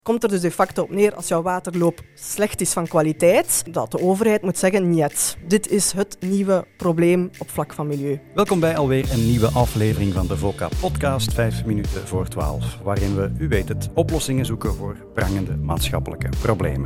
Komt er dus de facto op neer, als jouw waterloop slecht is van kwaliteit, dat de overheid moet zeggen, niet. Dit is het nieuwe probleem op vlak van milieu. Welkom bij alweer een nieuwe aflevering van de VOCA-podcast 5 minuten voor 12, waarin we, u weet het, oplossingen zoeken voor prangende maatschappelijke problemen.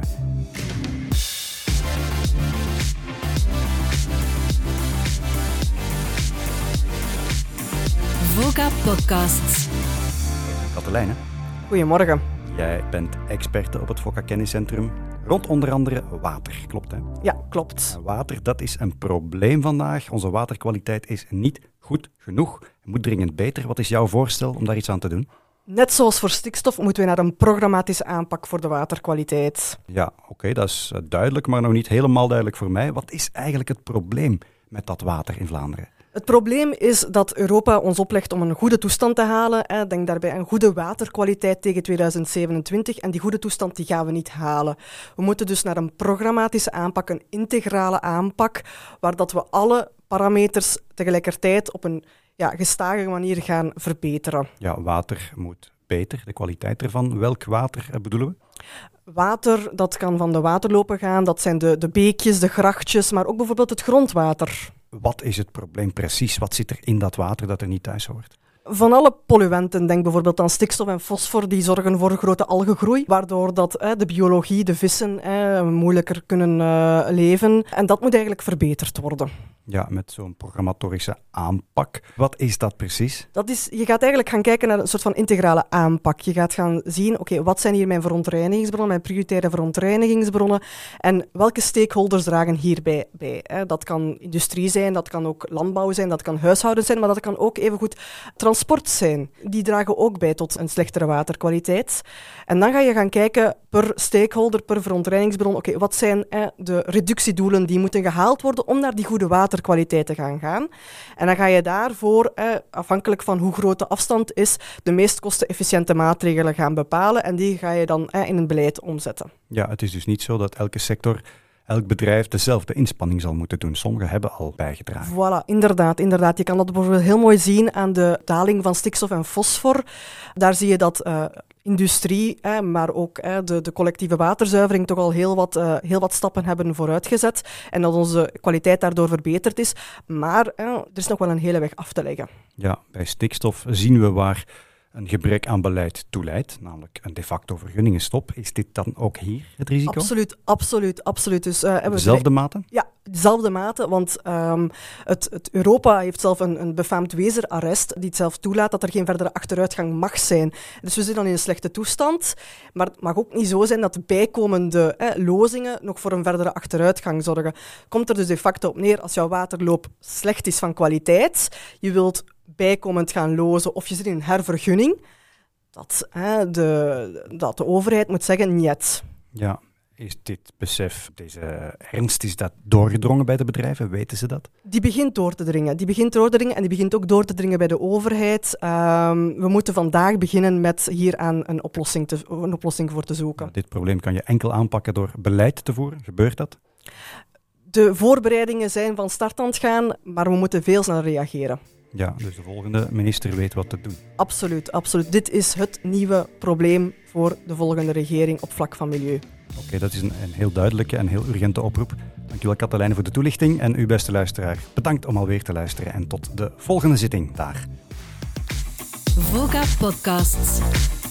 VOCA-podcasts. Katelijne, Goedemorgen. jij bent experte op het VOCA-kenniscentrum rond onder andere water, klopt hè? Ja, klopt. Water, dat is een probleem vandaag. Onze waterkwaliteit is niet goed genoeg. Het moet dringend beter. Wat is jouw voorstel om daar iets aan te doen? Net zoals voor stikstof moeten we naar een programmatische aanpak voor de waterkwaliteit. Ja, oké, dat is duidelijk, maar nog niet helemaal duidelijk voor mij. Wat is eigenlijk het probleem met dat water in Vlaanderen? Het probleem is dat Europa ons oplegt om een goede toestand te halen. Denk daarbij aan goede waterkwaliteit tegen 2027. En die goede toestand die gaan we niet halen. We moeten dus naar een programmatische aanpak, een integrale aanpak, waar dat we alle parameters tegelijkertijd op een gestage manier gaan verbeteren. Ja, water moet beter, de kwaliteit ervan. Welk water bedoelen we? Water, dat kan van de waterlopen gaan, dat zijn de beekjes, de grachtjes, maar ook bijvoorbeeld het grondwater. Wat is het probleem precies? Wat zit er in dat water dat er niet thuis hoort? Van alle polluenten, denk bijvoorbeeld aan stikstof en fosfor, die zorgen voor grote algengroei, waardoor dat, de biologie, de vissen, moeilijker kunnen leven. En dat moet eigenlijk verbeterd worden. Ja, met zo'n programmatorische aanpak. Wat is dat precies? Je gaat eigenlijk gaan kijken naar een soort van integrale aanpak. Je gaat gaan zien, oké, wat zijn hier mijn verontreinigingsbronnen, mijn prioritaire verontreinigingsbronnen en welke stakeholders dragen hierbij bij. Dat kan industrie zijn, dat kan ook landbouw zijn, dat kan huishouden zijn, maar dat kan ook evengoed transport zijn. Die dragen ook bij tot een slechtere waterkwaliteit. En dan ga je gaan kijken per stakeholder, per verontreinigingsbron, oké, wat zijn de reductiedoelen die moeten gehaald worden om naar die goede waterkwaliteit te gaan. En dan ga je daarvoor, afhankelijk van hoe groot de afstand is, de meest kostenefficiënte maatregelen gaan bepalen en die ga je dan in een beleid omzetten. Ja, het is dus niet zo dat elke sector, elk bedrijf dezelfde inspanning zal moeten doen. Sommigen hebben al bijgedragen. Voilà, inderdaad. Je kan dat bijvoorbeeld heel mooi zien aan de daling van stikstof en fosfor. Daar zie je dat industrie, maar ook de collectieve waterzuivering toch al heel wat stappen hebben vooruitgezet en dat onze kwaliteit daardoor verbeterd is. Maar er is nog wel een hele weg af te leggen. Ja, bij stikstof zien we waar een gebrek aan beleid toe leidt, namelijk een de facto vergunningenstop. Is dit dan ook hier het risico? Absoluut. Dus, dezelfde mate? Ja, dezelfde mate, want het Europa heeft zelf een befaamd weersarrest die het zelf toelaat dat er geen verdere achteruitgang mag zijn. Dus we zitten dan in een slechte toestand, maar het mag ook niet zo zijn dat de bijkomende lozingen nog voor een verdere achteruitgang zorgen. Komt er dus de facto op neer, als jouw waterloop slecht is van kwaliteit, je wilt bijkomend gaan lozen of je zit in een hervergunning, dat de overheid moet zeggen, niet. Ja, is dit besef, deze ernst, is dat doorgedrongen bij de bedrijven? Weten ze dat? Die begint door te dringen en die begint ook door te dringen bij de overheid. We moeten vandaag beginnen met hier aan een oplossing voor te zoeken. Dit probleem kan je enkel aanpakken door beleid te voeren. Gebeurt dat? De voorbereidingen zijn van start aan het gaan, maar we moeten veel sneller reageren. Ja, dus de volgende minister weet wat te doen. Absoluut. Dit is het nieuwe probleem voor de volgende regering op vlak van milieu. Oké, dat is een heel duidelijke en heel urgente oproep. Dankjewel Katelijne voor de toelichting en u beste luisteraar, bedankt om alweer te luisteren en tot de volgende zitting daar. VOCA-podcasts.